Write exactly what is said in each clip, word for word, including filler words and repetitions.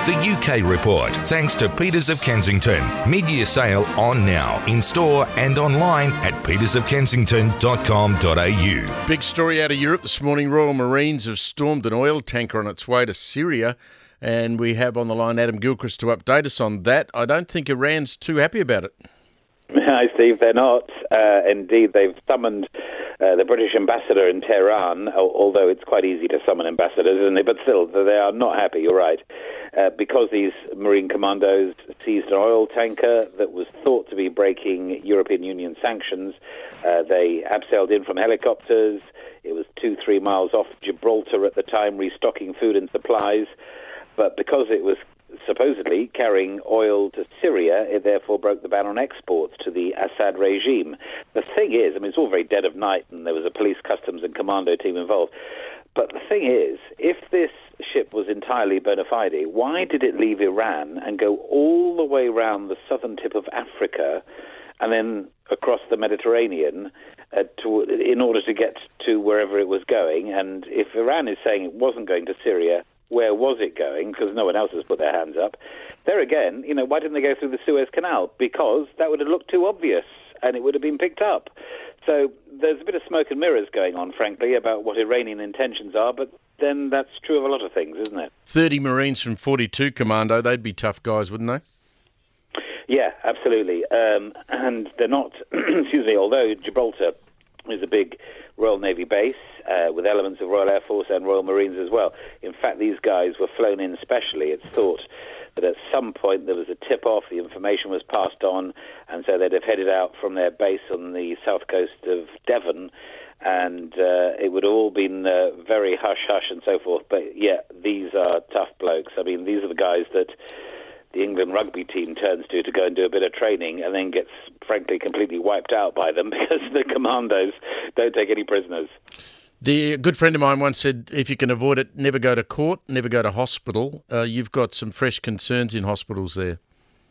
The U K Report, thanks to Peters of Kensington. Mid-year sale on now, in store and online at peters of kensington dot com dot a u. Big story out of Europe this morning. Royal Marines have stormed an oil tanker on its way to Syria, and we have on the line Adam Gilchrist to update us on that. I don't think Iran's too happy about it. Hi, Steve. They're not. Uh, indeed, they've summoned uh, the British ambassador in Tehran, although it's quite easy to summon ambassadors, isn't it? But still, they are not happy, you're right, uh, because these Marine commandos seized an oil tanker that was thought to be breaking European Union sanctions. Uh, they abseiled in from helicopters. It was two, three miles off Gibraltar at the time, restocking food and supplies. But because it was supposedly carrying oil to Syria, it therefore broke the ban on exports to the Assad regime. The thing is, I mean, it's all very dead of night, and there was a police, customs and commando team involved. But the thing is, if this ship was entirely bona fide, why did it leave Iran and go all the way around the southern tip of Africa and then across the Mediterranean uh, to, in order to get to wherever it was going? And if Iran is saying it wasn't going to Syria, where was it going? Because no one else has put their hands up. There again, you know, why didn't they go through the Suez Canal? Because that would have looked too obvious and it would have been picked up. So there's a bit of smoke and mirrors going on, frankly, about what Iranian intentions are, but then that's true of a lot of things, isn't it? thirty Marines from forty-two Commando, they'd be tough guys, wouldn't they? Yeah, absolutely. Um, and they're not, excuse me, although Gibraltar is a big Royal Navy base uh, with elements of Royal Air Force and Royal Marines as well. In fact, these guys were flown in specially. It's thought that at some point there was a tip-off, the information was passed on, and so they'd have headed out from their base on the south coast of Devon, and uh, it would have all been uh, very hush-hush and so forth. But yeah, these are tough blokes. I mean, these are the guys that the England rugby team turns to to go and do a bit of training and then gets, frankly, completely wiped out by them because the commandos don't take any prisoners. The good friend of mine once said, if you can avoid it, never go to court, never go to hospital. Uh, you've got some fresh concerns in hospitals there.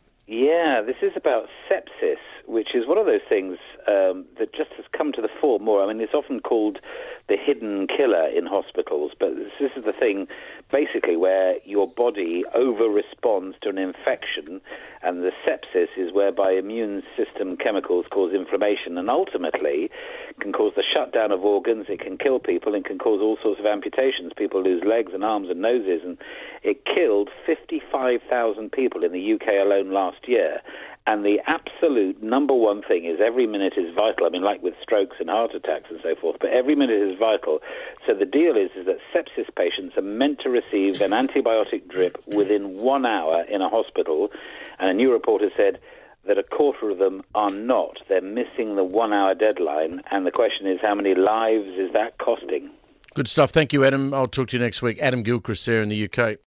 Yeah, this is about sepsis, which is one of those things um, that just has come to the fore more. I mean, it's often called the hidden killer in hospitals, but this is the thing, basically, where your body over-responds to an infection, and the sepsis is whereby immune system chemicals cause inflammation, and ultimately can cause the shutdown of organs, it can kill people, and can cause all sorts of amputations. People lose legs and arms and noses, and it killed fifty-five thousand people in the U K alone last year. And the absolute number one thing is every minute is vital. I mean, like with strokes and heart attacks and so forth, but every minute is vital. So the deal is, is that sepsis patients are meant to receive an antibiotic drip within one hour in a hospital. And a new report has said that a quarter of them are not. They're missing the one-hour deadline. And the question is, how many lives is that costing? Good stuff. Thank you, Adam. I'll talk to you next week. Adam Gilchrist there in the U K.